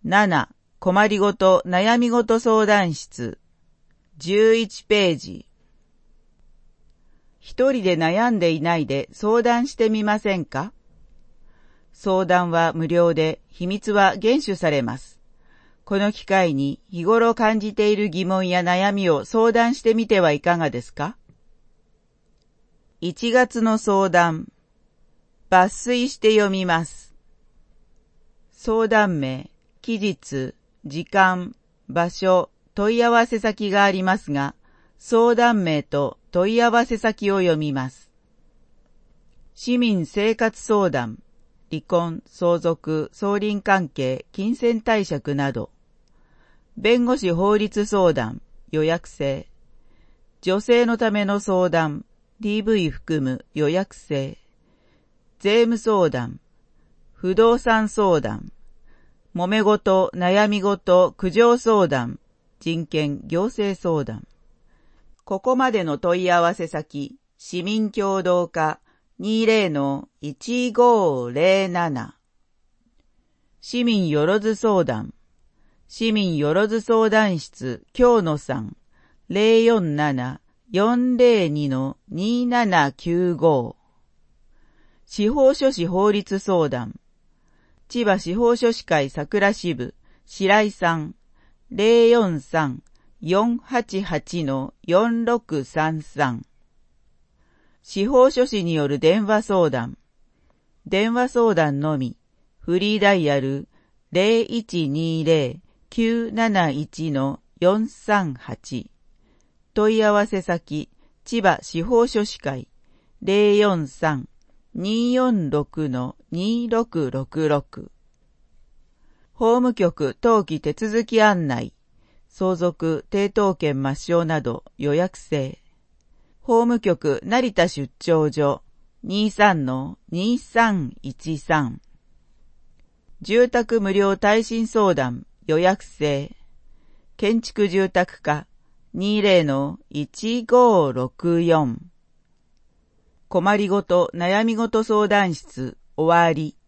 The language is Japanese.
7、困りごと悩みごと相談室。11ページ。一人で悩んでいないで相談してみませんか？相談は無料で、秘密は厳守されます。この機会に日頃感じている疑問や悩みを相談してみてはいかがですか？1月の相談。抜粋して読みます。相談名、期日、時間、場所、問い合わせ先がありますが、相談名と問い合わせ先を読みます。市民生活相談、離婚、相続、相鄰関係、金銭貸借など。弁護士法律相談、予約制。女性のための相談、DV 含む予約制。税務相談、不動産相談、揉め事、悩み事、苦情相談、人権、行政相談。ここまでの問い合わせ先、市民協働課 20-1507。市民よろず相談。市民よろず相談室、京野さん、047-402-2795。司法書士法律相談。千葉司法書士会桜支部、白井さん、043-488-4633。司法書士による電話相談。電話相談のみ、フリーダイヤル 0120-971-438。問い合わせ先、千葉司法書士会 043-246-2666。法務局登記手続き案内、相続、抵当権抹消など予約制。法務局成田出張所 23-2313。住宅無料耐震相談予約制。建築住宅課 20-1564。困りごと悩みごと相談室終わり。